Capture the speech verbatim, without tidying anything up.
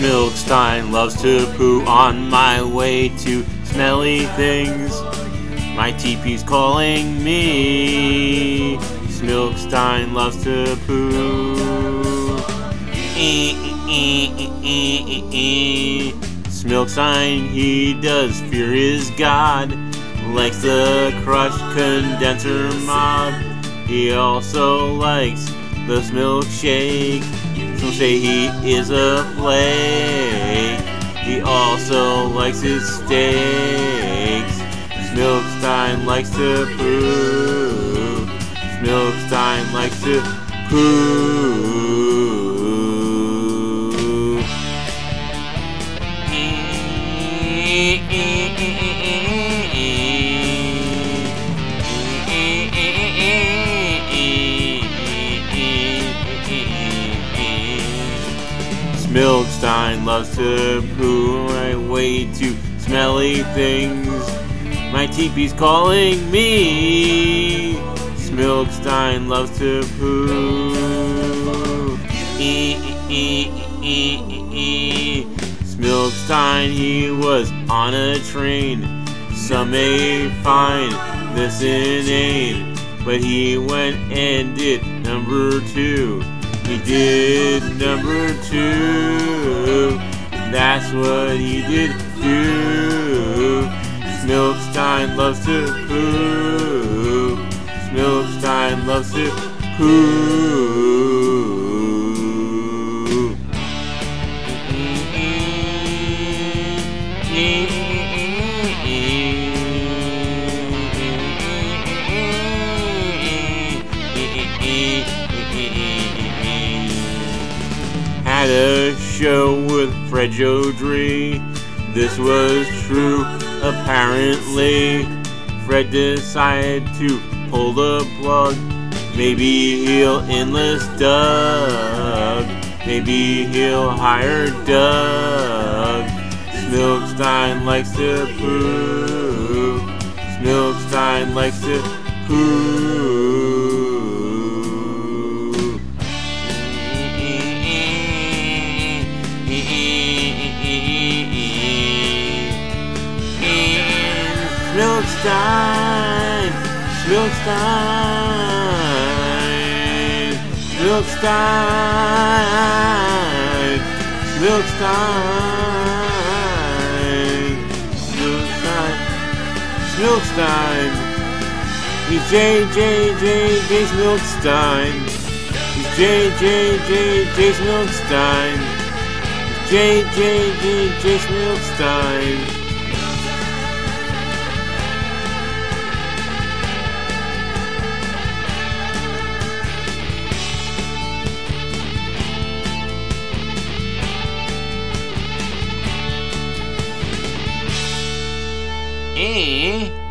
Smilkstein loves to poo on my way to smelly things. My teepee's calling me. Smilkstein loves to poo. E e e e e e. Smilkstein, he does fear his God. Likes the crushed condenser mob. He also likes the milkshake. Some say he is a flake. He also likes his steaks. Smilkstein likes to poo. Smilkstein likes to poo. Smilkstein loves to poo my way to smelly things. My teepee's calling me. Smilkstein loves to poo. E e e e e. Smilkstein, he was on a train. Some may find this inane, but he went and did number two. He did number two. That's what he did do. Smilkstein loves to poo. Smilkstein loves to poo. Had a show with Fred Jodrey. This was true, apparently. Fred decided to pull the plug. Maybe he'll enlist Doug. Maybe he'll hire Doug. Smilkstein likes to poo. Smilkstein likes to poo. Smilkstein, Smilkstein, Smilkstein, Smilkstein, Smilkstein, Smilkstein. He's J J J J Smilkstein. He's J J J J Smilkstein. He's J J J J Smilkstein. Eh?